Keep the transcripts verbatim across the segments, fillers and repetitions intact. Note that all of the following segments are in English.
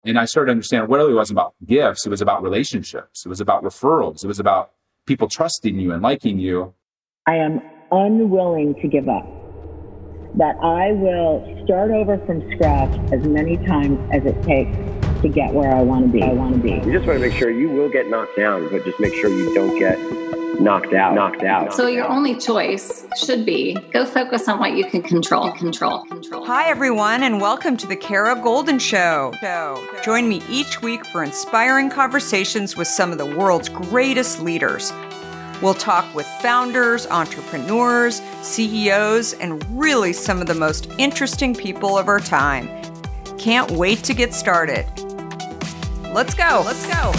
And I started to understand what really wasn't about gifts. It was about relationships. It was about referrals. It was about people trusting you and liking you. I am unwilling to give up. That I will start over from scratch as many times as it takes to get where I want to be. I want to be. You just want to make sure you will get knocked down, but just make sure you don't get knocked out. Knocked out. So your only choice should be go focus on what you can control. Control. Control. Hi, everyone, and welcome to the Kara Goldin Show. Join me each week for inspiring conversations with some of the world's greatest leaders. We'll talk with founders, entrepreneurs, C E Os, and really some of the most interesting people of our time. Can't wait to get started. Let's go. Let's go.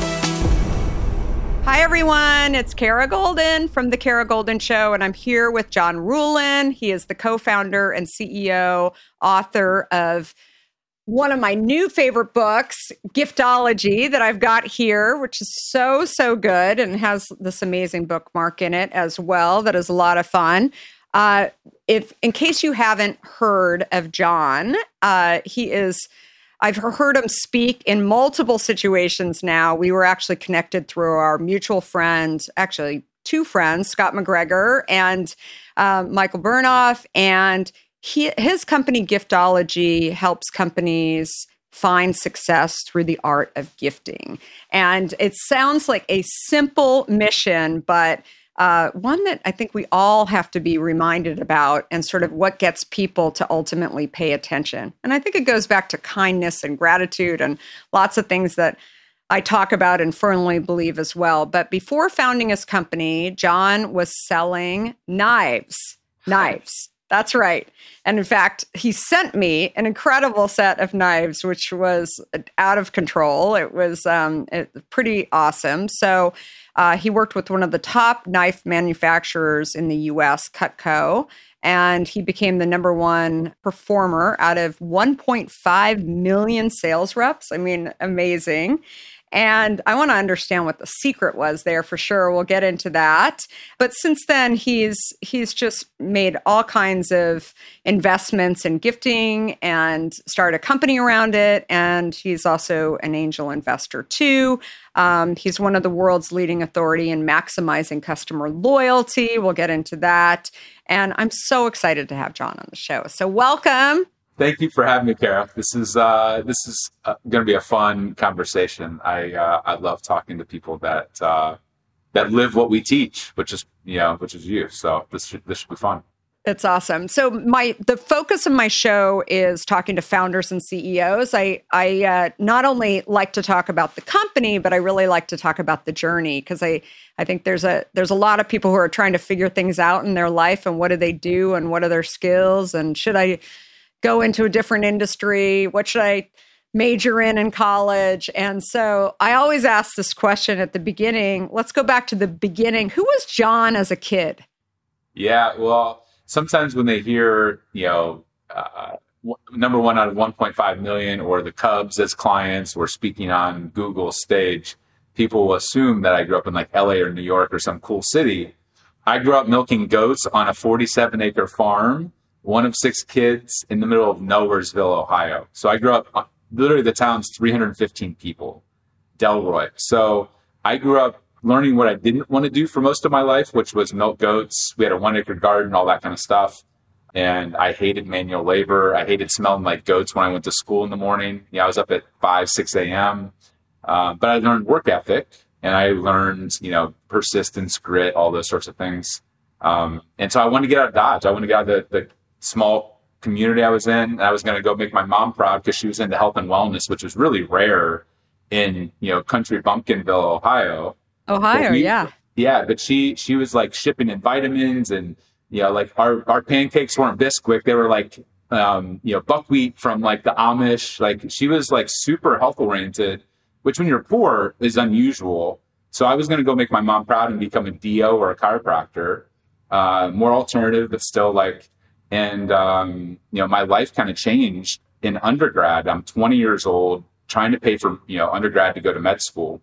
Hi, everyone. It's Kara Goldin from The Kara Goldin Show, and I'm here with John Ruhlin. He is the co-founder and C E O, author of one of my new favorite books, Giftology, that I've got here, which is so, so good and has this amazing bookmark in it as well. That is a lot of fun. Uh, if, in case you haven't heard of John, uh, he is, I've heard him speak in multiple situations now. We were actually connected through our mutual friend, actually two friends, Scott McGregor and um, Michael Burnoff, and He, his company, Giftology, helps companies find success through the art of gifting. And it sounds like a simple mission, but uh, one that I think we all have to be reminded about and sort of what gets people to ultimately pay attention. And I think it goes back to kindness and gratitude and lots of things that I talk about and firmly believe as well. But before founding his company, John was selling knives. Knives. That's right. And in fact, he sent me an incredible set of knives, which was out of control. It was um, it, pretty awesome. So uh, he worked with one of the top knife manufacturers in the U S, Cutco, and he became the number one performer out of one point five million sales reps. I mean, amazing. And I want to understand what the secret was there for sure. We'll get into that. But since then, he's he's just made all kinds of investments in gifting and started a company around it. And he's also an angel investor too. Um, he's one of the world's leading authority in maximizing customer loyalty. We'll get into that. And I'm so excited to have John on the show. So welcome. Thank you for having me, Kara. This is uh, this is uh, going to be a fun conversation. I uh, I love talking to people that uh, that live what we teach, which is you know which is you. So this should, this should be fun. It's awesome. So my the focus of my show is talking to founders and C E Os. I I uh, not only like to talk about the company, but I really like to talk about the journey because I I think there's a there's a lot of people who are trying to figure things out in their life and what do they do and what are their skills and should I go into a different industry? What should I major in in college? And so I always ask this question at the beginning. Let's go back to the beginning. Who was John as a kid? Yeah, well, sometimes when they hear, you know, uh, number one out of one point five million or the Cubs as clients were speaking on Google's stage, people will assume that I grew up in like L A or New York or some cool city. I grew up milking goats on a forty-seven acre farm, one of six kids in the middle of Nowheresville, Ohio. So I grew up, literally the town's three hundred fifteen people, Delroy. So I grew up learning what I didn't want to do for most of my life, which was milk goats. We had a one acre garden, all that kind of stuff. And I hated manual labor. I hated smelling like goats when I went to school in the morning. Yeah, I was up at five, six a.m. Uh, but I learned work ethic and I learned, you know, persistence, grit, all those sorts of things. Um, and so I wanted to get out of Dodge. I wanted to get out of the, the small community I was in. And I was going to go make my mom proud because she was into health and wellness, which was really rare in, you know, country bumpkinville, Ohio. Ohio, we, yeah. Yeah, but she she was like shipping in vitamins and, you know, like our, our pancakes weren't Bisquick. They were like, um, you know, buckwheat from like the Amish. Like she was like super health oriented, which when you're poor is unusual. So I was going to go make my mom proud and become a D O or a chiropractor. Uh, more alternative, but still like, And, um, you know, my life kind of changed in undergrad. I'm twenty years old, trying to pay for, you know, undergrad to go to med school.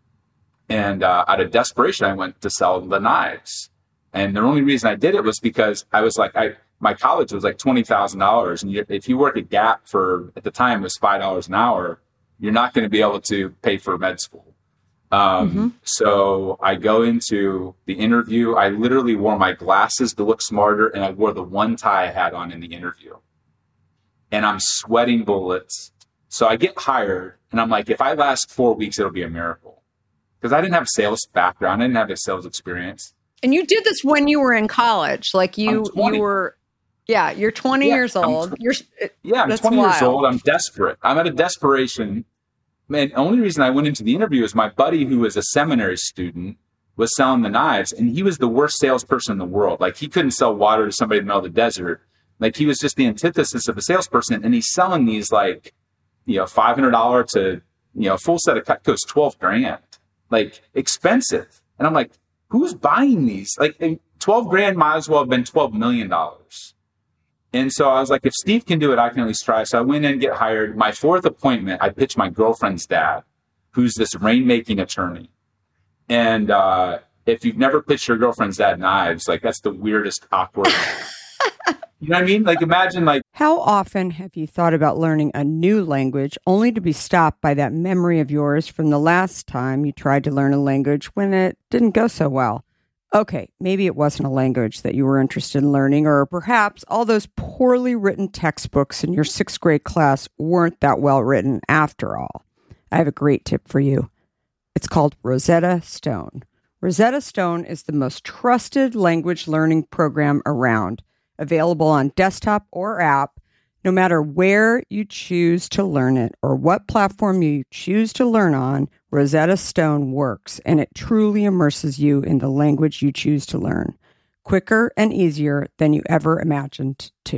And uh, out of desperation, I went to sell the knives. And the only reason I did it was because I was like, I my college was like twenty thousand dollars. And you, if you work at Gap for, at the time, it was five dollars an hour. you're not going to be able to pay for med school. Um, Mm-hmm. So I go into the interview. I literally wore my glasses to look smarter, and I wore the one tie I had on in the interview. And I'm sweating bullets. So I get hired, and I'm like, if I last four weeks, it'll be a miracle. Because I didn't have a sales background. I didn't have a sales experience. And you did this when you were in college. Like you, I'm twenty. you were, yeah, you're twenty Yeah, years I'm old. tw- You're, Yeah, I'm that's twenty years wild. old. I'm desperate. I'm at a desperation. Man, the only reason I went into the interview is my buddy, who was a seminary student, was selling the knives, and he was the worst salesperson in the world. Like, he couldn't sell water to somebody in the middle of the desert. Like, he was just the antithesis of a salesperson, and he's selling these, like, you know, five hundred dollars to, you know, full set of Cutco's twelve grand. Like, expensive. And I'm like, who's buying these? Like, twelve grand might as well have been twelve million dollars. And so I was like, if Steve can do it, I can at least try. So I went in and get hired. My fourth appointment, I pitched my girlfriend's dad, who's this rainmaking attorney. And uh, if you've never pitched your girlfriend's dad knives, like, that's the weirdest, awkward. You know what I mean? Like, imagine, like, How often have you thought about learning a new language only to be stopped by that memory of yours from the last time you tried to learn a language when it didn't go so well? Okay, maybe it wasn't a language that you were interested in learning, or perhaps all those poorly written textbooks in your sixth grade class weren't that well written after all. I have a great tip for you. It's called Rosetta Stone. Rosetta Stone is the most trusted language learning program around, available on desktop or app, no matter where you choose to learn it or what platform you choose to learn on. Rosetta Stone works, and it truly immerses you in the language you choose to learn, quicker and easier than you ever imagined to.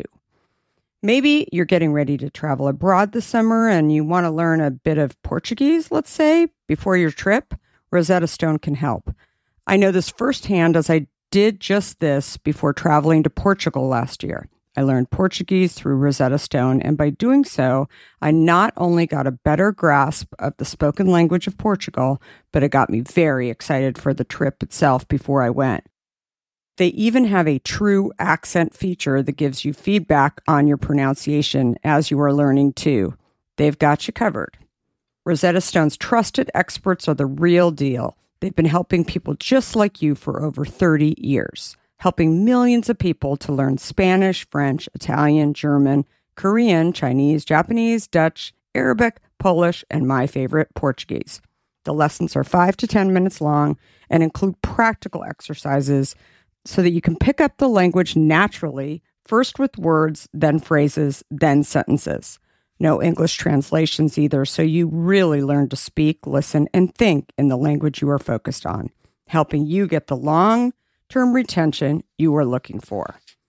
Maybe you're getting ready to travel abroad this summer and you want to learn a bit of Portuguese, let's say, before your trip. Rosetta Stone can help. I know this firsthand, as I did just this before traveling to Portugal last year. I learned Portuguese through Rosetta Stone, and by doing so, I not only got a better grasp of the spoken language of Portugal, but it got me very excited for the trip itself before I went. They even have a true accent feature that gives you feedback on your pronunciation as you are learning too. They've got you covered. Rosetta Stone's trusted experts are the real deal. They've been helping people just like you for over thirty years. Helping millions of people to learn Spanish, French, Italian, German, Korean, Chinese, Japanese, Dutch, Arabic, Polish, and my favorite, Portuguese. The lessons are five to ten minutes long and include practical exercises so that you can pick up the language naturally, first with words, then phrases, then sentences. No English translations either, so you really learn to speak, listen, and think in the language you are focused on, helping you get the long term retention you are looking for.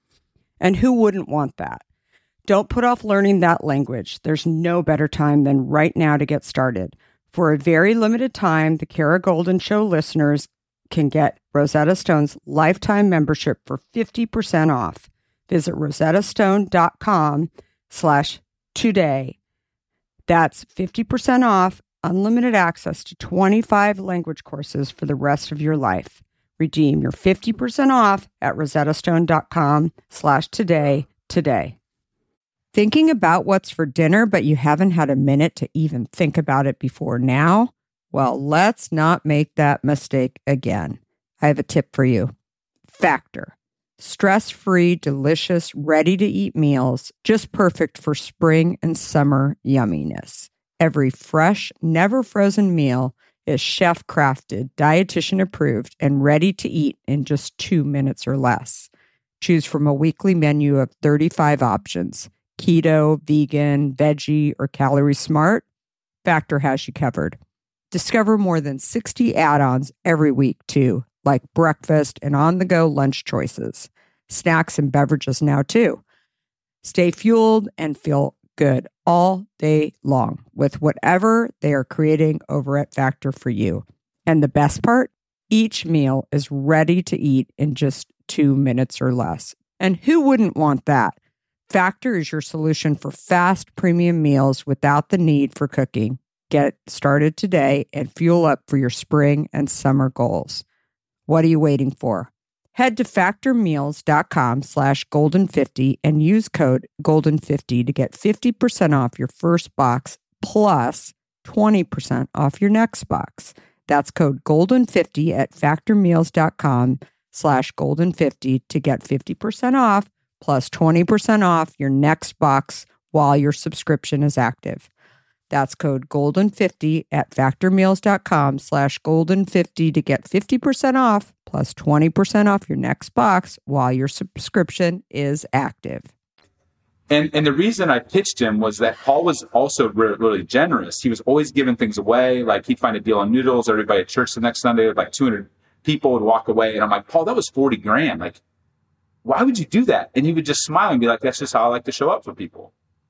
And who wouldn't want that? Don't put off learning that language. There's no better time than right now to get started. For a very limited time, the Kara Goldin Show listeners can get Rosetta Stone's lifetime membership for fifty percent off. Visit rosettastone.com slash today. That's fifty percent off, unlimited access to twenty-five language courses for the rest of your life. Redeem your fifty percent off at rosettastone.com slash today today. Thinking about what's for dinner, but you haven't had a minute to even think about it before now? Well, let's not make that mistake again. I have a tip for you. Factor. Stress-free, delicious, ready-to-eat meals, just perfect for spring and summer yumminess. Every fresh, never frozen meal is chef-crafted, dietitian-approved, and ready to eat in just two minutes or less. Choose from a weekly menu of thirty-five options. Keto, vegan, veggie, or calorie smart. Factor has you covered. Discover more than sixty add-ons every week, too, like breakfast and on-the-go lunch choices. Snacks and beverages now, too. Stay fueled and feel good all day long with whatever they are creating over at Factor for you. And the best part? Each meal is ready to eat in just two minutes or less. And who wouldn't want that? Factor is your solution for fast premium meals without the need for cooking. Get started today and fuel up for your spring and summer goals. What are you waiting for? Head to factormeals.com slash golden50 and use code golden fifty to get fifty percent off your first box plus twenty percent off your next box. That's code golden fifty at factormeals.com slash golden fifty to get fifty percent off plus twenty percent off your next box while your subscription is active. That's code golden fifty at factormeals.com slash golden fifty to get fifty percent off plus twenty percent off your next box while your subscription is active. And and the reason I pitched him was that Paul was also really, really generous. He was always giving things away. Like he'd find a deal on noodles. Everybody at church the next Sunday, like two hundred people would walk away. And I'm like, Paul, that was forty grand. Like, why would you do that? And he would just smile and be like, that's just how I like to show up for people.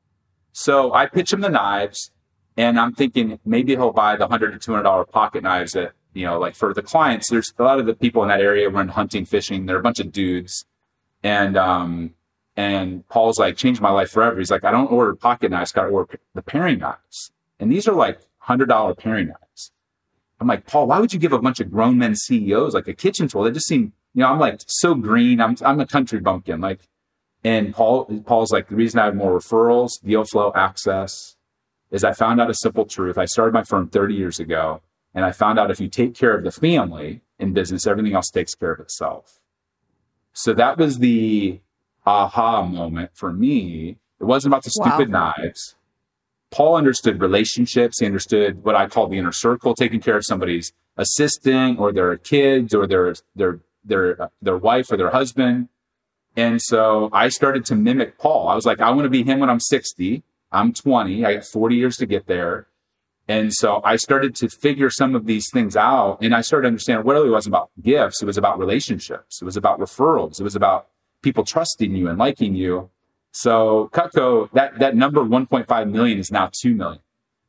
So I pitch him the knives. And I'm thinking maybe he'll buy the one hundred to two hundred dollars pocket knives that, you know, like for the clients, there's a lot of the people in that area run hunting, fishing. They're a bunch of dudes. And, um, and Paul's like, changed my life forever. He's like, I don't order pocket knives. I order the paring knives. And these are like one hundred dollars paring knives. I'm like, Paul, why would you give a bunch of grown men C E Os like a kitchen tool? They just seem, you know, I'm like so green. I'm, I'm a country bumpkin. Like, and Paul, Paul's like, the reason I have more referrals, deal flow, access, is I found out a simple truth. I started my firm thirty years ago, and I found out if you take care of the family in business, everything else takes care of itself. So that was the aha moment for me. It wasn't about the stupid wow. knives. Paul understood relationships. He understood what I call the inner circle, taking care of somebody's assistant or their kids or their their their their wife or their husband. And so I started to mimic Paul. I was like, I want to be him when I'm sixty. I'm twenty. I got forty years to get there. And so I started to figure some of these things out. And I started to understand what really wasn't about gifts. It was about relationships. It was about referrals. It was about people trusting you and liking you. So Cutco, that, that number one point five million is now two million.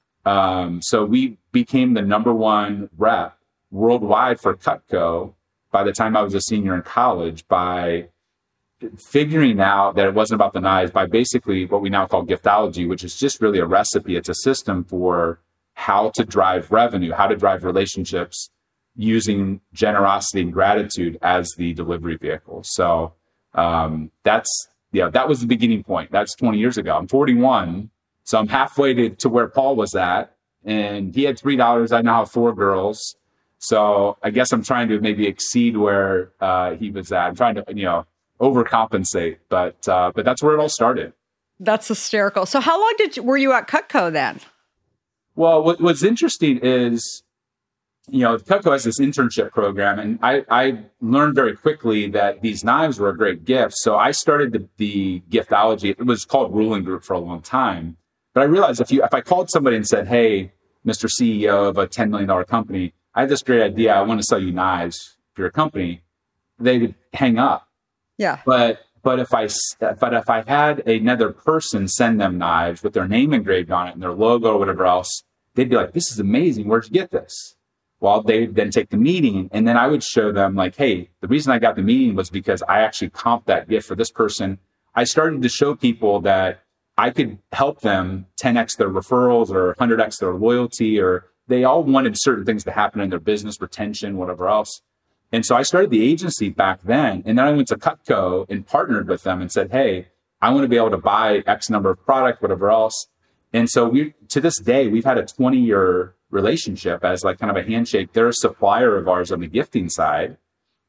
Um, so we became the number one rep worldwide for Cutco by the time I was a senior in college by figuring out that it wasn't about the knives, by basically what we now call giftology, which is just really a recipe. It's a system for how to drive revenue, how to drive relationships using generosity and gratitude as the delivery vehicle. So um, that's, yeah, that was the beginning point. That's twenty years ago. I'm forty-one. So I'm halfway to, to where Paul was at, and he had three daughters. I now have four girls. So I guess I'm trying to maybe exceed where uh, he was at. I'm trying to, you know, overcompensate, but uh, but that's where it all started. That's hysterical. So how long did you, were you at Cutco then? Well, what, what's interesting is, you know, Cutco has this internship program, and I, I learned very quickly that these knives were a great gift. So I started the, the giftology. It was called Ruling Group for a long time, but I realized if you if I called somebody and said, "Hey, Mister C E O of a ten million dollars company, I have this great idea. I want to sell you knives for your company," they would hang up. Yeah. But but if I but if I had another person send them knives with their name engraved on it and their logo or whatever else, they'd be like, "This is amazing. Where'd you get this?" Well, they'd then take the meeting, and then I would show them like, "Hey, the reason I got the meeting was because I actually comped that gift for this person." I started to show people that I could help them ten X their referrals or one hundred X their loyalty, or they all wanted certain things to happen in their business, retention, whatever else. And so I started the agency back then, and then I went to Cutco and partnered with them and said, "Hey, I want to be able to buy X number of product, whatever else." And so we, to this day, we've had a twenty year relationship as like kind of a handshake. They're a supplier of ours on the gifting side.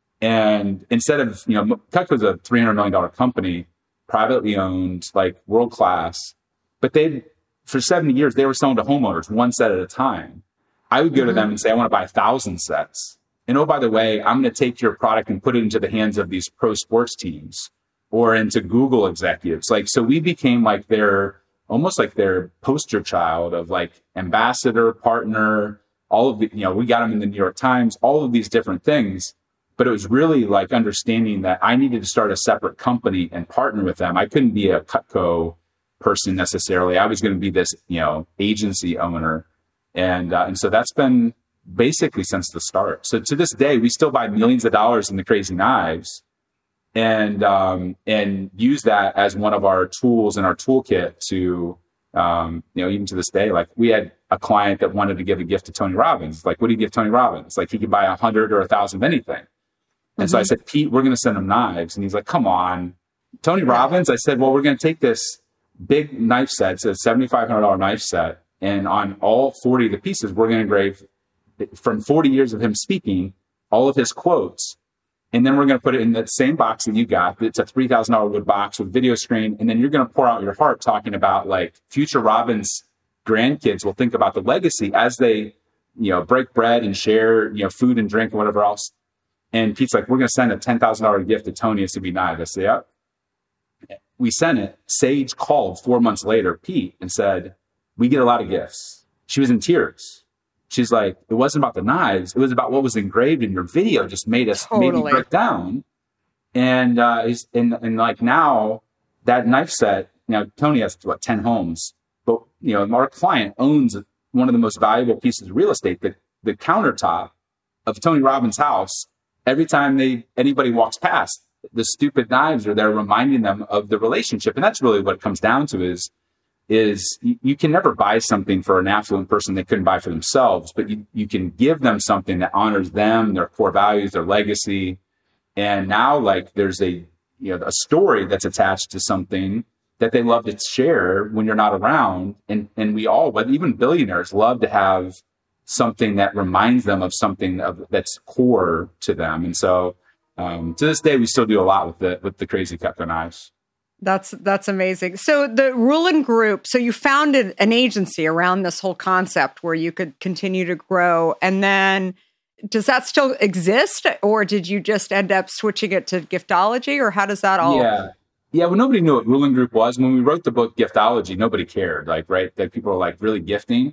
And instead of, you know, Cutco's a three hundred million dollars company, privately owned, like world-class, but they, for seventy years, they were selling to homeowners one set at a time. I would go mm-hmm. to them and say, "I want to buy a thousand sets. And oh, by the way, I'm going to take your product and put it into the hands of these pro sports teams or into Google executives." Like, so we became like their, almost like their poster child of like ambassador, partner, all of the, you know, we got them in the New York Times, all of these different things. But it was really like understanding that I needed to start a separate company and partner with them. I couldn't be a Cutco person necessarily. I was going to be this, you know, agency owner. And, uh, and so that's been basically since the start. So to this day, we still buy millions of dollars in the crazy knives and, um, and use that as one of our tools in our toolkit to, um, you know, even to this day, like we had a client that wanted to give a gift to Tony Robbins. Like, what do you give Tony Robbins? Like, he could buy a hundred or a thousand of anything. And mm-hmm. so I said, "Pete, we're going to send him knives." And he's like, "Come on, Tony Robbins." I said, "Well, we're going to take this big knife set. It's a seven thousand five hundred dollars knife set. And on all forty of the pieces, we're going to engrave from forty years of him speaking, all of his quotes. And then we're going to put it in that same box that you got. It's a three thousand dollars wood box with video screen. And then you're going to pour out your heart talking about like future Robin's grandkids will think about the legacy as they, you know, break bread and share, you know, food and drink and whatever else. And Pete's like, we're going to send a ten thousand dollars gift to Tony S B Knives. I said, yep. We sent it. Sage called four months later, Pete, and said, we get a lot of gifts. She was in tears. She's like, it wasn't about the knives. It was about what was engraved in your video. Just made us Totally. maybe break down. And, uh, he's, and, and like now that knife set, you know, Tony has what, ten homes, but you know, our client owns one of the most valuable pieces of real estate, the, the countertop of Tony Robbins' house. Every time they, anybody walks past, the stupid knives are there reminding them of the relationship. And that's really what it comes down to is, is you, you can never buy something for an affluent person they couldn't buy for themselves, but you, you can give them something that honors them, their core values, their legacy. And now like there's a, you know, a story that's attached to something that they love to share when you're not around. And, and we all, but even billionaires love to have something that reminds them of something of, that's core to them. And so um, to this day, we still do a lot with the, with the Crazy Cutco knives. That's that's amazing. So the Rulin Group, so you founded an agency around this whole concept where you could continue to grow. And then does that still exist, or did you just end up switching it to Giftology, or how does that all? Yeah. Yeah. Well, nobody knew what Rulin Group was. When we wrote the book Giftology, nobody cared. Like, right. That people were like really gifting.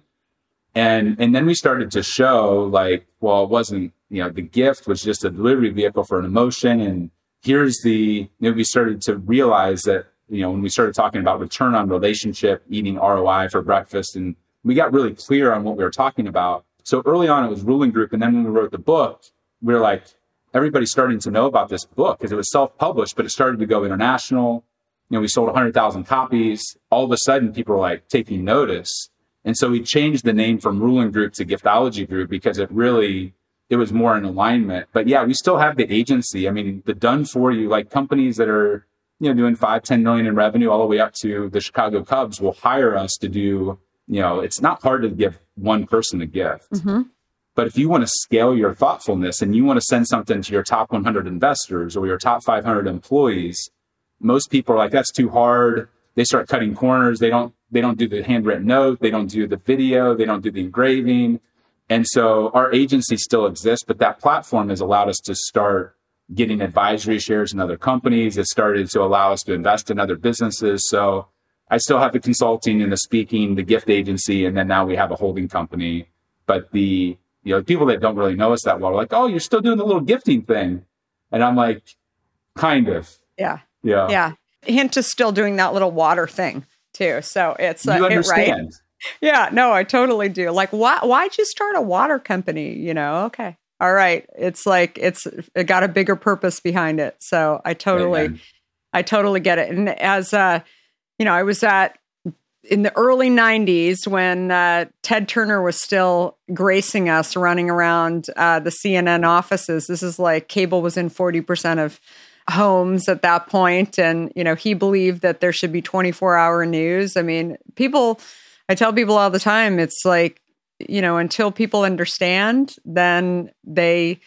And, and then we started to show like, well, it wasn't, you know, the gift was just a delivery vehicle for an emotion. And here's the, you know, we started to realize that, you know, when we started talking about return on relationship, eating R O I for breakfast, and we got really clear on what we were talking about. So early on, it was Rulin Group. And then when we wrote the book, we were like, everybody's starting to know about this book because it was self-published, but it started to go international. You know, we sold one hundred thousand copies. All of a sudden, people were like taking notice. And so we changed the name from Rulin Group to Giftology Group because it really, it was more in alignment. But yeah, we still have the agency. I mean, the done for you, like companies that are, you know, doing five, ten million in revenue all the way up to the Chicago Cubs will hire us to do, you know, it's not hard to give one person a gift. Mm-hmm. But if you want to scale your thoughtfulness and you want to send something to your top one hundred investors or your top five hundred employees, most people are like, that's too hard. They start cutting corners. They don't, they don't do the handwritten note. They don't do the video. They don't do the engraving. And so our agency still exists, but that platform has allowed us to start getting advisory shares in other companies. It started to allow us to invest in other businesses. So I still have the consulting and the speaking, the gift agency, and then now we have a holding company. But the, you know, people that don't really know us that well are like, oh, you're still doing the little gifting thing. And I'm like, kind of. Yeah. Yeah. Yeah. Hint is still doing that little water thing too. So it's uh, you it, understand. right. Yeah, no, I totally do. Like, why, why'd you start a water company? You know, okay. All right. It's like, it's it got a bigger purpose behind it. So I totally, Amen. I totally get it. And as, uh, you know, I was at, in the early nineties when uh, Ted Turner was still gracing us running around uh, the C N N offices. This is like cable was in forty percent of homes at that point. And, you know, he believed that there should be twenty-four hour news. I mean, people, I tell people all the time, it's like, you know, until people understand, then they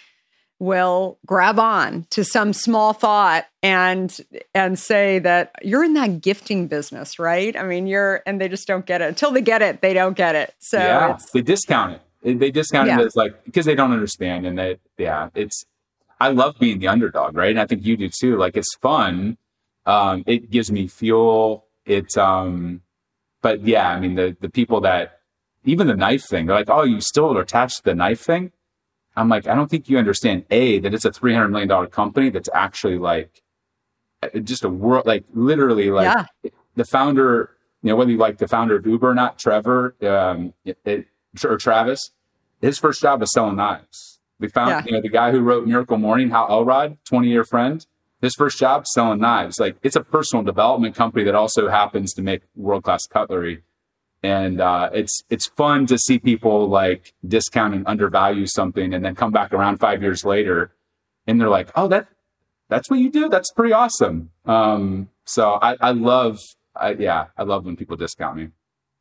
will grab on to some small thought and and say that you're in that gifting business, right? I mean, you're, and they just don't get it. Until they get it, they don't get it. So yeah, it's, they discount it. They discount Yeah. it as like, because they don't understand. And they, yeah, it's, I love being the underdog, right? And I think you do too. Like, it's fun. Um, it gives me fuel. It's, um, but yeah, I mean, the, the people that, even the knife thing, they're like, oh, you still are attached to the knife thing? I'm like, I don't think you understand, A, that it's a three hundred million dollars company that's actually like just a world, like literally like Yeah. the founder, you know, whether you like the founder of Uber or not, Trevor, um, it, it, or Travis, his first job was selling knives. We found, Yeah. you know, the guy who wrote Miracle Morning, Hal Elrod, twenty year friend, his first job selling knives. Like, it's a personal development company that also happens to make world-class cutlery. And uh, it's it's fun to see people like discount and undervalue something and then come back around five years later and they're like, oh, that that's what you do? That's pretty awesome. Um, so I, I love, I, yeah, I love when people discount me.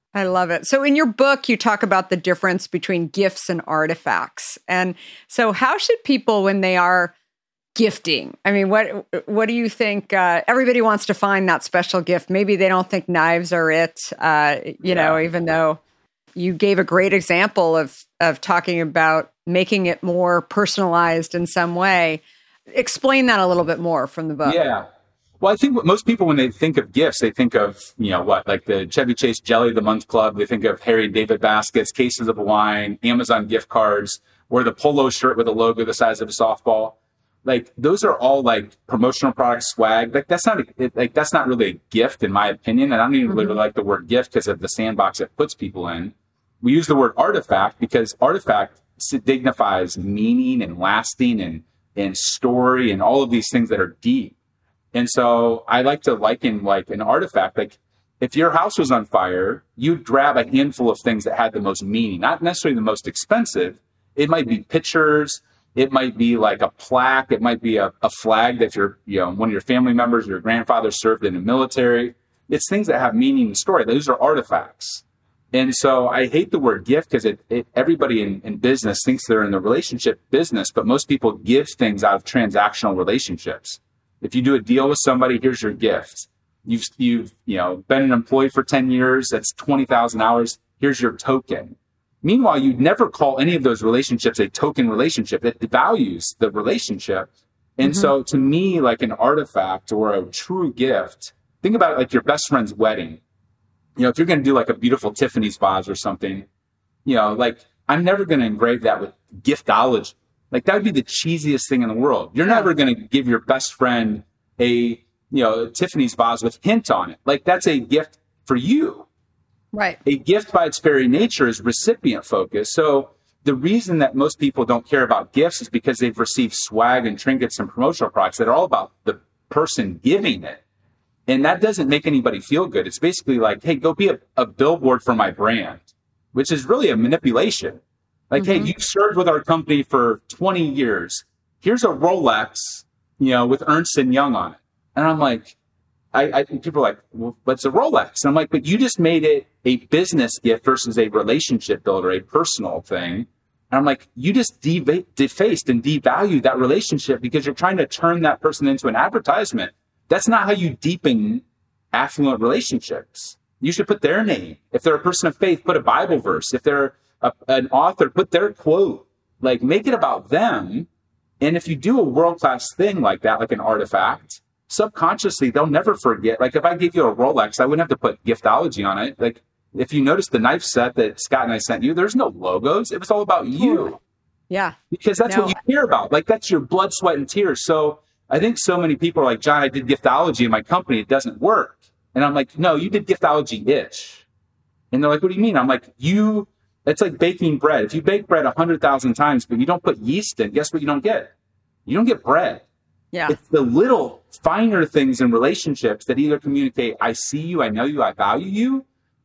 I love it. So in your book, you talk about the difference between gifts and artifacts. And so how should people, when they are gifting, I mean, what what do you think? Uh, everybody wants to find that special gift. Maybe they don't think knives are it, uh, you yeah. know, even though you gave a great example of of talking about making it more personalized in some way. Explain that a little bit more from the book. Yeah. Well, I think what most people, when they think of gifts, they think of, you know, what, like the Chevy Chase Jelly of the Month Club. They think of Harry and David baskets, cases of wine, Amazon gift cards, or the polo shirt with a logo the size of a softball. Like, those are all like promotional products, swag. Like, that's not, a, like, that's not really a gift, in my opinion. And I don't even mm-hmm. really like the word gift because of the sandbox it puts people in. We use the word artifact because artifact dignifies meaning and lasting and, and story and all of these things that are deep. And so I like to liken like an artifact. Like, if your house was on fire, you'd grab a handful of things that had the most meaning, not necessarily the most expensive. It might be pictures. It might be like a plaque. It might be a, a flag that your, you know, one of your family members, your grandfather served in the military. It's things that have meaning and story. Those are artifacts. And so I hate the word gift because it, it, everybody in, in business thinks they're in the relationship business, but most people give things out of transactional relationships. If you do a deal with somebody, here's your gift. You've, you've, you know, been an employee for ten years. That's twenty thousand hours. Here's your token. Meanwhile, you'd never call any of those relationships a token relationship. It values the relationship. And mm-hmm. so to me, like an artifact or a true gift, think about it like your best friend's wedding. You know, if you're going to do like a beautiful Tiffany's vase or something, you know, like I'm never going to engrave that with giftology. Like that would be the cheesiest thing in the world. You're never going to give your best friend a, you know, a Tiffany's vase with hint on it. Like that's a gift for you. Right. A gift by its very nature is recipient focused. So the reason that most people don't care about gifts is because they've received swag and trinkets and promotional products that are all about the person giving it. And that doesn't make anybody feel good. It's basically like, hey, go be a, a billboard for my brand, which is really a manipulation. Like, mm-hmm. hey, you served with our company for twenty years. Here's a Rolex, you know, with Ernst and Young on it. And I'm like, I, I people are like, well, what's a Rolex? And I'm like, but you just made it a business gift versus a relationship builder, a personal thing. And I'm like, you just de- defaced and devalued that relationship because you're trying to turn that person into an advertisement. That's not how you deepen affluent relationships. You should put their name. If they're a person of faith, put a Bible verse. If they're a, an author, put their quote. Like, make it about them. And if you do a world-class thing like that, like an artifact, subconsciously, they'll never forget. Like, if I gave you a Rolex, I wouldn't have to put giftology on it. Like, if you notice the knife set that Scott and I sent you, there's no logos. It was all about you. Yeah. Because that's no. what you care about. Like, that's your blood, sweat, and tears. So I think so many people are like, John, I did giftology in my company. It doesn't work. And I'm like, no, you did giftology-ish. And they're like, what do you mean? I'm like, you, it's like baking bread. If you bake bread one hundred thousand times, but you don't put yeast in, guess what you don't get? You don't get bread. Yeah. It's the little finer things in relationships that either communicate, I see you, I know you, I value you,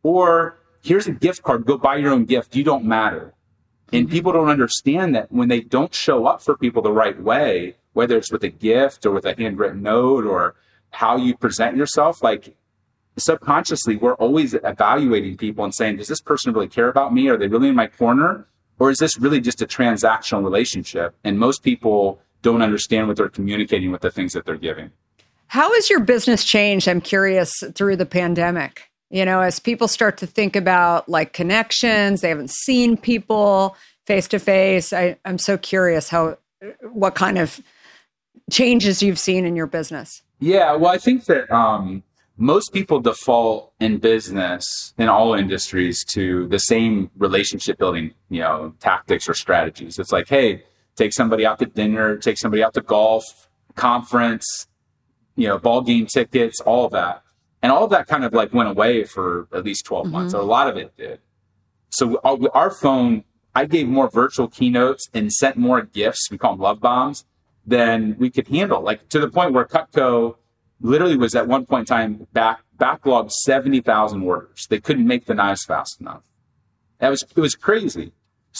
or here's a gift card, go buy your own gift. You don't matter. And mm-hmm. people don't understand that when they don't show up for people the right way, whether it's with a gift or with a handwritten note or how you present yourself, like subconsciously, we're always evaluating people and saying, does this person really care about me? Are they really in my corner? Or is this really just a transactional relationship? And most people don't understand what they're communicating with the things that they're giving. How has your business changed? I'm curious through the pandemic, you know, as people start to think about like connections, they haven't seen people face to face. I'm so curious how, what kind of changes you've seen in your business. Yeah, well, I think that um, most people default in business in all industries to the same relationship building, you know, tactics or strategies. It's like, hey, take somebody out to dinner, take somebody out to golf, conference, you know, ball game tickets, all of that. And all of that kind of like went away for at least twelve mm-hmm. months, or a lot of it did. So our, our phone, I gave more virtual keynotes and sent more gifts, we call them love bombs, than we could handle. Like to the point where Cutco literally was at one point in time back backlogged seventy thousand orders. They couldn't make the knives fast enough. That was, it was crazy.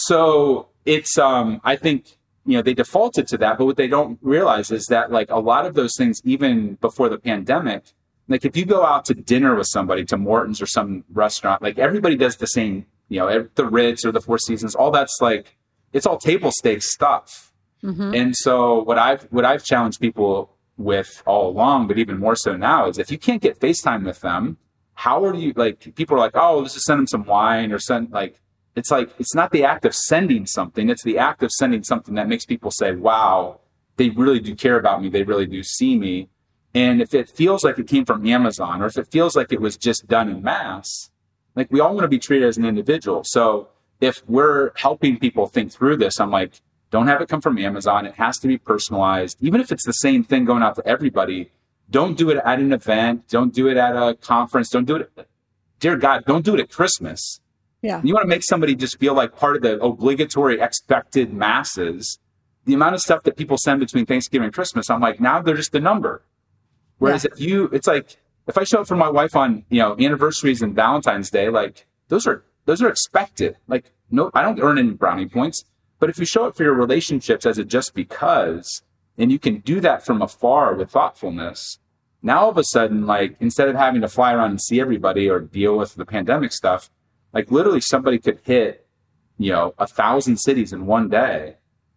So it's, um, I think, you know, they defaulted to that, but what they don't realize is that like a lot of those things, even before the pandemic, Like if you go out to dinner with somebody, to Morton's or some restaurant, like everybody does the same, you know, the Ritz or the Four Seasons, all that's like, it's all table stakes stuff. Mm-hmm. And so what I've, what I've challenged people with all along, but even more so now, is if you can't get FaceTime with them, how are you, like, people are like, oh, let's just send them some wine or send, like, it's like, it's not the act of sending something. It's the act of sending something that makes people say, wow, they really do care about me. They really do see me. And if it feels like it came from Amazon, or if it feels like it was just done in mass, like, we all want to be treated as an individual. So if we're helping people think through this, I'm like, don't have it come from Amazon. It has to be personalized. Even if it's the same thing going out to everybody, don't do it at an event. Don't do it at a conference. Don't do it. Dear God, don't do it at Christmas. Yeah. You want to make somebody just feel like part of the obligatory expected masses. The amount of stuff that people send between Thanksgiving and Christmas, I'm like, now they're just a number. Whereas yeah. if you, it's like, if I show up for my wife on, you know, anniversaries and Valentine's Day, like those are, those are expected. Like, no, I don't earn any brownie points. But if you show up for your relationships as a just because, and you can do that from afar with thoughtfulness, now all of a sudden, like, instead of having to fly around and see everybody or deal with the pandemic stuff, like literally somebody could hit, you know, a thousand cities in one day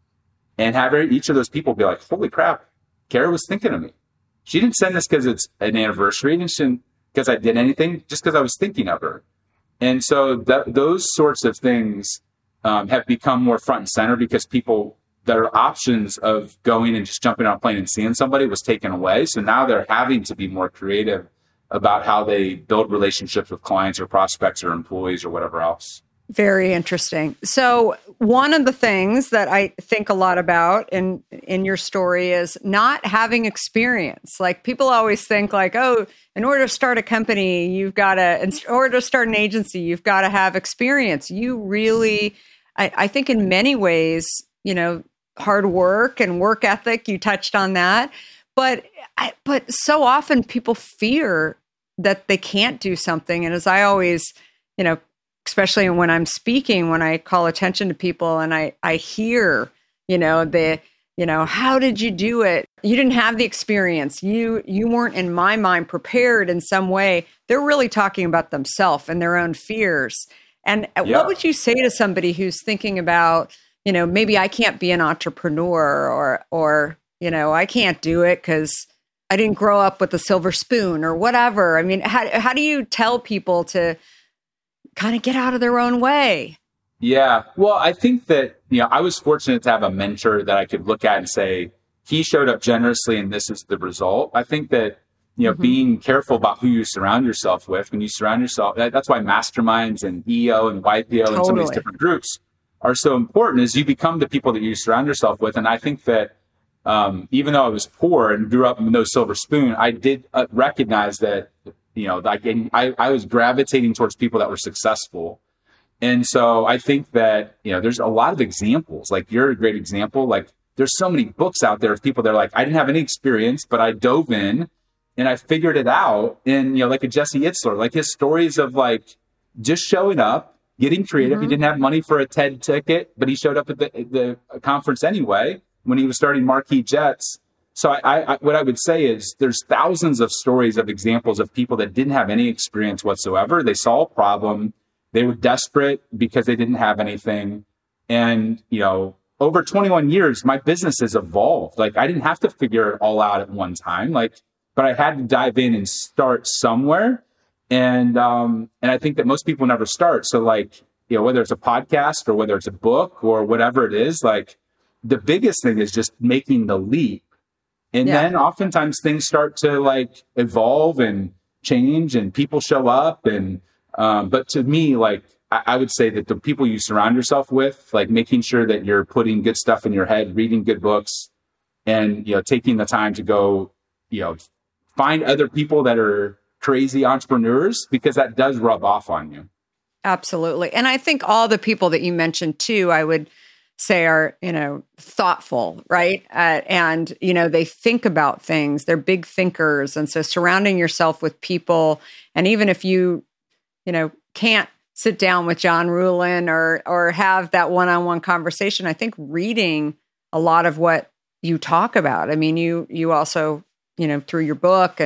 and have each of those people be like, holy crap, Kara was thinking of me. She didn't send this because it's an anniversary. She didn't because I did anything, just because I was thinking of her. And so that, those sorts of things um, have become more front and center because people, their options of going and just jumping on a plane and seeing somebody was taken away. So now they're having to be more creative about how they build relationships with clients or prospects or employees or whatever else. Very interesting. So one of the things that I think a lot about in in your story is not having experience. Like, people always think like, oh, in order to start a company, you've got to, in order to start an agency, you've got to have experience. You really, I, I think in many ways, you know, hard work and work ethic, you touched on that. But I, but so often people fear that they can't do something. And as I always, you know, especially when I'm speaking, when I call attention to people and I, I hear, you know, the, you know, how did you do it? You didn't have the experience. You, you weren't, in my mind, prepared in some way. They're really talking about themselves and their own fears. And yeah. What would you say to somebody who's thinking about, you know, maybe I can't be an entrepreneur, or, or, you know, I can't do it because I didn't grow up with a silver spoon or whatever. I mean, how, how do you tell people to kind of get out of their own way? Yeah. Well, I think that, you know, I was fortunate to have a mentor that I could look at and say, he showed up generously and this is the result. I think that, you know, mm-hmm. being careful about who you surround yourself with, when you surround yourself, that, that's why masterminds and E O and Y P O totally. And some of these different groups are so important, is you become the people that you surround yourself with. And I think that um, even though I was poor and grew up with no silver spoon, I did uh, recognize that, you know, like I, I was gravitating towards people that were successful. And so I think that, you know, there's a lot of examples. Like, you're a great example. Like, there's so many books out there of people that are like, I didn't have any experience, but I dove in and I figured it out. And, you know, like a Jesse Itzler, like his stories of like just showing up, getting creative. Mm-hmm. He didn't have money for a TED ticket, but he showed up at the, the conference anyway when he was starting Marquis Jets. So I, I, what I would say is there's thousands of stories of examples of people that didn't have any experience whatsoever. They saw a problem. They were desperate because they didn't have anything. And, you know, over twenty-one years, my business has evolved. Like, I didn't have to figure it all out at one time. Like, but I had to dive in and start somewhere. And, um, and I think that most people never start. So like, you know, whether it's a podcast or whether it's a book or whatever it is, like, the biggest thing is just making the leap. And yeah. then oftentimes things start to like evolve and change and people show up. And, um, but to me, like, I, I would say that the people you surround yourself with, like making sure that you're putting good stuff in your head, reading good books, and, you know, taking the time to go, you know, find other people that are crazy entrepreneurs, because that does rub off on you. Absolutely. And I think all the people that you mentioned too, I would say are, you know, thoughtful, right? Uh, and, you know, they think about things. They're big thinkers. And so surrounding yourself with people, and even if you, you know, can't sit down with John Ruhlin or or have that one-on-one conversation, I think reading a lot of what you talk about. I mean, you you also, you know, through your book and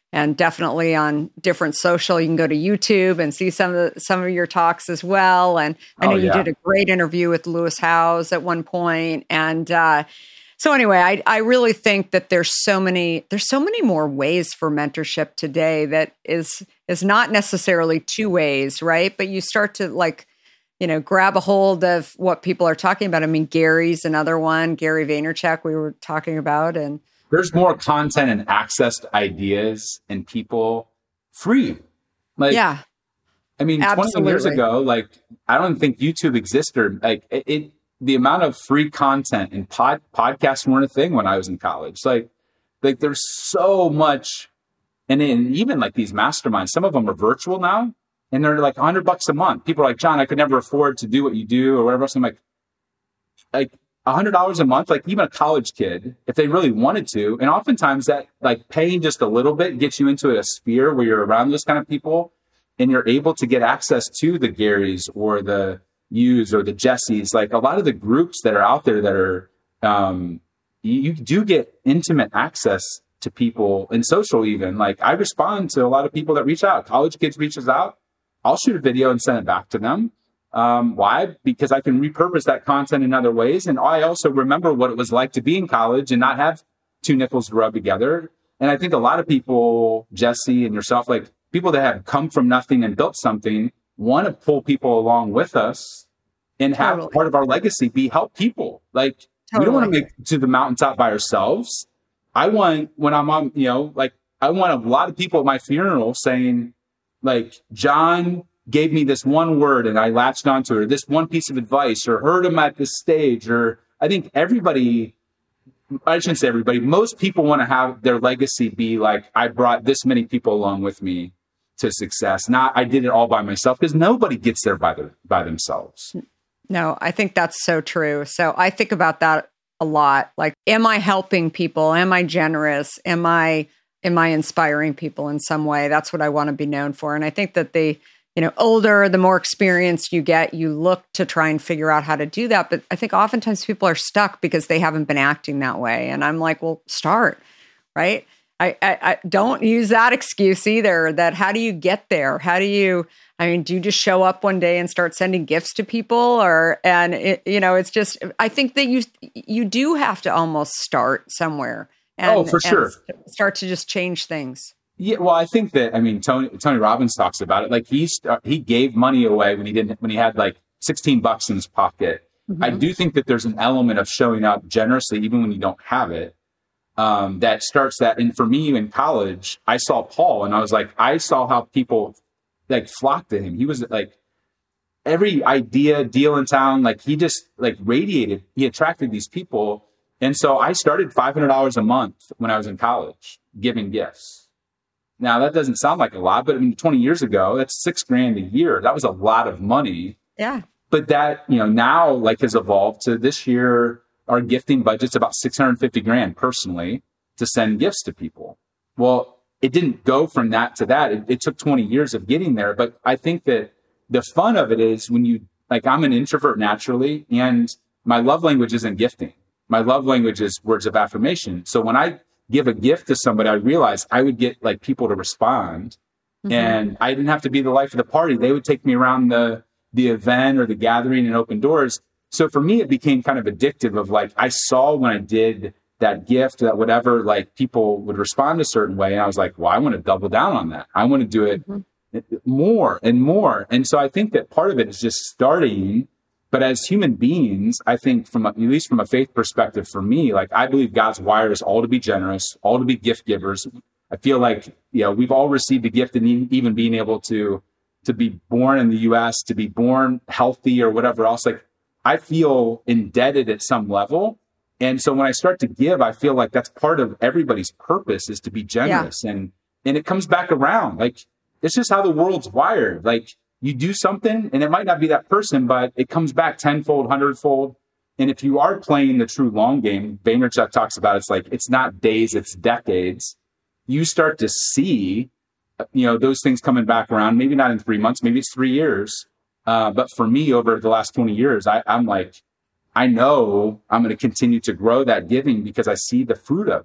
and definitely on different social. You can go to YouTube and see some of the, some of your talks as well. And I know Oh, you yeah. did a great interview with Lewis Howes at one point. And uh, so anyway, I, I really think that there's so many there's so many more ways for mentorship today that is is not necessarily two ways, right? But you start to like, you know, grab a hold of what people are talking about. I mean, Gary's another one, Gary Vaynerchuk we were talking about. And There's more content and access to ideas and people free. Like, yeah, I mean, absolutely. twenty years ago, like, I don't think YouTube existed. Like, it, it the amount of free content and pod podcasts weren't a thing when I was in college. Like, like there's so much, and then even like these masterminds, some of them are virtual now, and they're like a hundred bucks a month. People are like, John, I could never afford to do what you do or whatever else. I'm like, like a hundred dollars a month, like even a college kid, if they really wanted to, and oftentimes that like paying just a little bit gets you into a sphere where you're around those kind of people, and you're able to get access to the Garys or the Yous or the Jessies. Like a lot of the groups that are out there that are, um, you, you do get intimate access to people in social even. Like I respond to a lot of people that reach out. College kids reaches out. I'll shoot a video and send it back to them. Um, why? Because I can repurpose that content in other ways. And I also remember what it was like to be in college and not have two nickels to rub together. And I think a lot of people, Jesse and yourself, like people that have come from nothing and built something, want to pull people along with us and have Totally. part of our legacy be help people. Like we don't want to Totally. make it to the mountaintop by ourselves. I want, when I'm on, you know, like I want a lot of people at my funeral saying like, John gave me this one word and I latched onto it, or this one piece of advice, or heard him at this stage. Or I think everybody, I shouldn't say everybody, most people want to have their legacy be like, I brought this many people along with me to success. Not I did it all by myself, because nobody gets there by the, by themselves. No, I think that's so true. So I think about that a lot. Like, am I helping people? Am I generous? Am I am I inspiring people in some way? That's what I want to be known for. And I think that the, you know, older, the more experienced you get, you look to try and figure out how to do that. But I think oftentimes people are stuck because they haven't been acting that way. And I'm like, well, start, right? I, I, I don't use that excuse either. That how do you get there? How do you, I mean, do you just show up one day and start sending gifts to people? Or, and it, you know, it's just, I think that you, you do have to almost start somewhere. And, Oh, for sure. and start to just change things. Yeah, well, I think that, I mean, Tony Tony Robbins talks about it. Like he's uh, he gave money away when he didn't, when he had like sixteen bucks in his pocket. Mm-hmm. I do think that there's an element of showing up generously, even when you don't have it. Um, that starts that. And for me in college, I saw Paul, and I was like, I saw how people like flocked to him. He was like every idea deal in town. Like he just like radiated. He attracted these people, and so I started five hundred dollars a month when I was in college, giving gifts. Now, that doesn't sound like a lot, but I mean, twenty years ago, that's six grand a year. That was a lot of money. Yeah. But that, you know, now like has evolved to this year, our gifting budget's about six hundred fifty grand personally to send gifts to people. Well, it didn't go from that to that. It, it took twenty years of getting there. But I think that the fun of it is when you, like, I'm an introvert naturally, and my love language isn't gifting. My love language is words of affirmation. So when I give a gift to somebody, I realized I would get like people to respond, mm-hmm. and I didn't have to be the life of the party. They would take me around the, the event or the gathering and open doors. So for me, it became kind of addictive of like, I saw when I did that gift, that whatever, like people would respond a certain way. And I was like, well, I want to double down on that. I want to do it mm-hmm. more and more. And so I think that part of it is just starting. But as human beings, I think from a, at least from a faith perspective, for me, like I believe God's wired us all to be generous, all to be gift givers. I feel like, you know, we've all received a gift, and even being able to, to be born in the U S, to be born healthy or whatever else. Like I feel indebted at some level. And so when I start to give, I feel like that's part of everybody's purpose, is to be generous. Yeah. And, and it comes back around. Like it's just how the world's wired. Like, you do something and it might not be that person, but it comes back tenfold, hundredfold. And if you are playing the true long game, Vaynerchuk talks about, it's like, it's not days, it's decades. You start to see, you know, those things coming back around, maybe not in three months, maybe it's three years. Uh, but for me, over the last twenty years, I, I'm like, I know I'm going to continue to grow that giving because I see the fruit of it.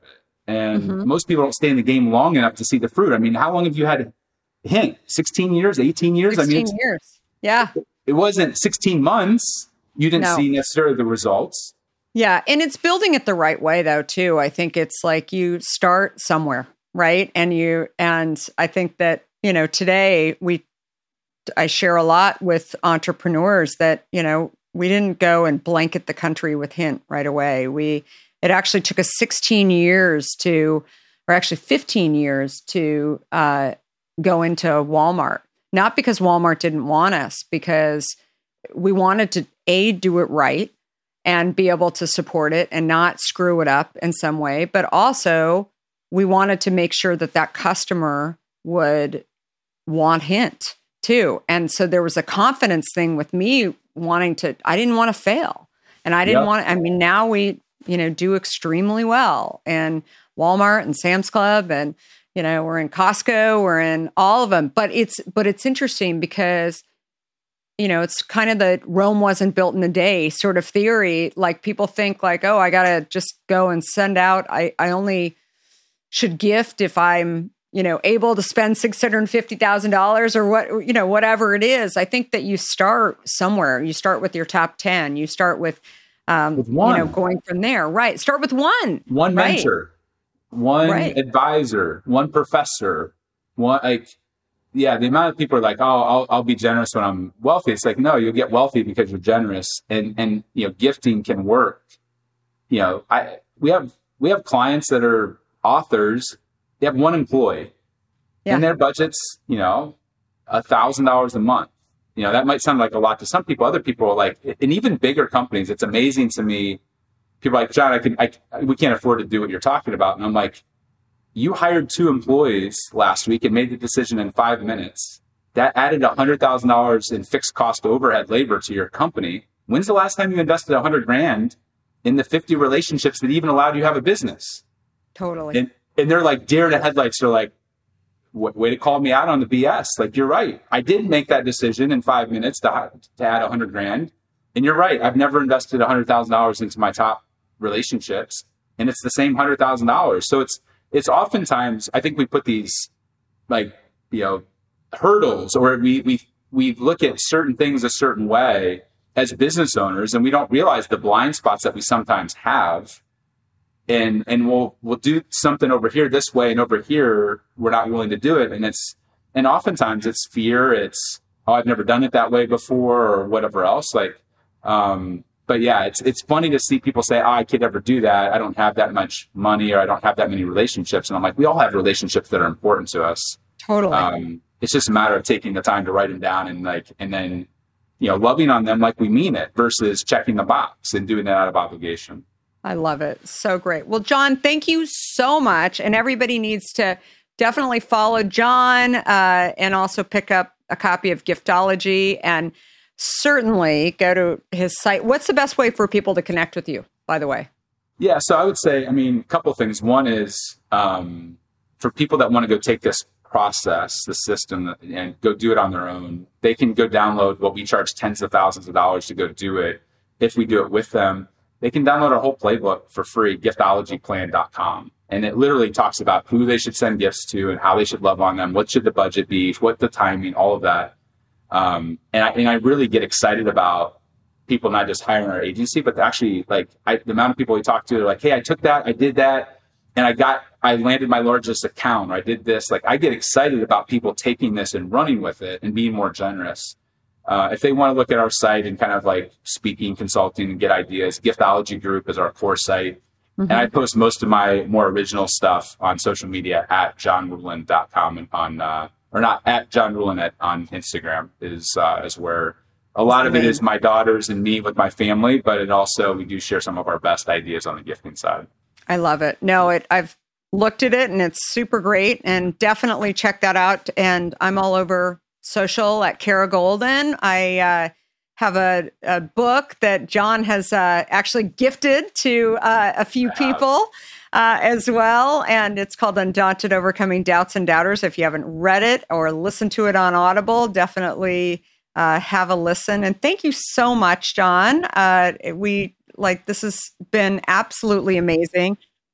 And Mhm. most people don't stay in the game long enough to see the fruit. I mean, how long have you had Hint? sixteen years, eighteen years? sixteen I mean, years. Yeah. it wasn't sixteen months. You didn't No. see necessarily the results. Yeah. And it's building it the right way, though, too. I think it's like you start somewhere, right? And you, and I think that, you know, today we, I share a lot with entrepreneurs that, you know, we didn't go and blanket the country with Hint right away. We, it actually took us sixteen years to, or actually fifteen years to uh, go into Walmart. Not because Walmart didn't want us, because we wanted to, A, do it right and be able to support it and not screw it up in some way. But also, we wanted to make sure that that customer would want Hint too. And so there was a confidence thing with me wanting to, I didn't want to fail. And I didn't Yep. want, I mean, now we, you know, do extremely well. And Walmart and Sam's Club, and, you know, we're in Costco, we're in all of them. But it's, but it's interesting because, you know, it's kind of the Rome wasn't built in a day sort of theory. Like people think like, oh, I got to just go and send out. I, I only should gift if I'm, you know, able to spend six hundred fifty thousand dollars or what, you know, whatever it is. I think that you start somewhere. You start with your top ten. You start with, um, With one. you know, going from there. Right. Start with one. One Right. mentor, one Right. advisor, one professor, one, like, yeah, the amount of people are like, oh, I'll, I'll be generous when I'm wealthy. It's like, no, you'll get wealthy because you're generous, and, and, you know, gifting can work. You know, I, we have, we have clients that are authors. They have one employee Yeah. and their budget's, you know, a thousand dollars a month. You know, that might sound like a lot to some people. Other people are like, and even bigger companies, it's amazing to me. People are like, John, I can, I, we can't afford to do what you're talking about. And I'm like, you hired two employees last week and made the decision in five minutes. That added one hundred thousand dollars in fixed cost overhead labor to your company. When's the last time you invested one hundred grand in the fifty relationships that even allowed you to have a business? Totally. And, and they're like deer in the headlights. They're like, way to call me out on the B S. Like, you're right. I didn't make that decision in five minutes to, to add one hundred grand. And you're right. I've never invested one hundred thousand dollars into my top relationships. And it's the same one hundred thousand dollars. So it's, it's oftentimes, I think we put these like, you know, hurdles, or we, we, we look at certain things a certain way as business owners, and we don't realize the blind spots that we sometimes have. And, and we'll, we'll do something over here this way, and over here, we're not willing to do it. And it's, and oftentimes it's fear. It's, oh, I've never done it that way before, or whatever else. Like, um, but yeah, it's, it's funny to see people say, oh, I could never do that. I don't have that much money, or I don't have that many relationships. And I'm like, we all have relationships that are important to us. Totally. Um, it's just a matter of taking the time to write them down, and like, and then, you know, loving on them like we mean it, versus checking the box and doing that out of obligation. I love it. So great. Well, John, thank you so much. And everybody needs to definitely follow John, uh, and also pick up a copy of Giftology, and certainly go to his site. What's the best way for people to connect with you, by the way? Yeah. So I would say, I mean, a couple of things. One is, um, for people that want to go take this process, the system, and go do it on their own, they can go download what we charge tens of thousands of dollars to go do it. If we do it with them, they can download our whole playbook for free, giftology plan dot com. And it literally talks about who they should send gifts to and how they should love on them. What should the budget be? What the timing, all of that. Um, and I, and I really get excited about people not just hiring our agency, but actually, like, I, the amount of people we talk to, they're like, hey, I took that, I did that, and I got, I landed my largest account, or I did this. Like, I get excited about people taking this and running with it and being more generous. Uh, if they want to look at our site and kind of like speaking, consulting, and get ideas, Giftology Group is our core site. Mm-hmm. And I post most of my more original stuff on social media at john ruhlin dot com, and on, uh, or not at John Ruhlin at, on Instagram is, uh, is where a lot of it is my daughters and me with my family, but it also, we do share some of our best ideas on the gifting side. I love it. No, it, I've looked at it and it's super great, and definitely check that out. And I'm all over social at Kara Goldin. I uh, have a, a book that John has uh, actually gifted to uh, a few people uh, as well. And it's called Undaunted: Overcoming Doubts and Doubters. If you haven't read it or listened to it on Audible, definitely uh, have a listen. And thank you so much, John. Uh, we like, this has been absolutely amazing.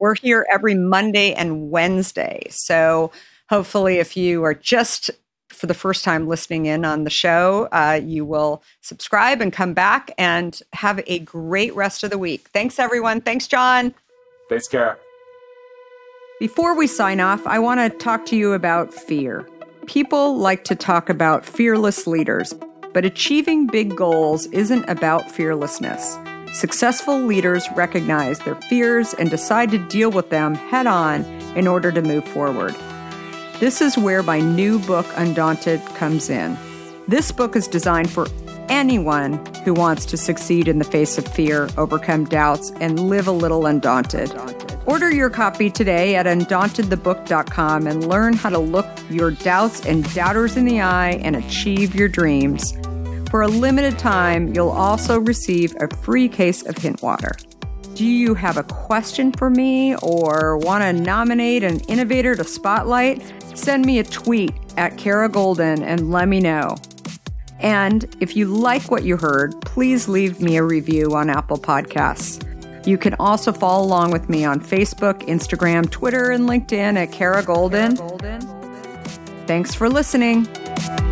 We're here every Monday and Wednesday. So hopefully if you are just for the first time listening in on the show, uh, you will subscribe and come back and have a great rest of the week. Thanks, everyone. Thanks, John. Thanks, Kara. Before we sign off, I want to talk to you about fear. People like to talk about fearless leaders, but achieving big goals isn't about fearlessness. Successful leaders recognize their fears and decide to deal with them head on in order to move forward. This is where my new book, Undaunted, comes in. This book is designed for anyone who wants to succeed in the face of fear, overcome doubts, and live a little undaunted. Order your copy today at undaunted the book dot com and learn how to look your doubts and doubters in the eye and achieve your dreams. For a limited time, you'll also receive a free case of Hint Water. Do you have a question for me or want to nominate an innovator to spotlight? Send me a tweet at Kara Goldin and let me know. And if you like what you heard, please leave me a review on Apple Podcasts. You can also follow along with me on Facebook, Instagram, Twitter, and LinkedIn at Kara Goldin. Thanks for listening.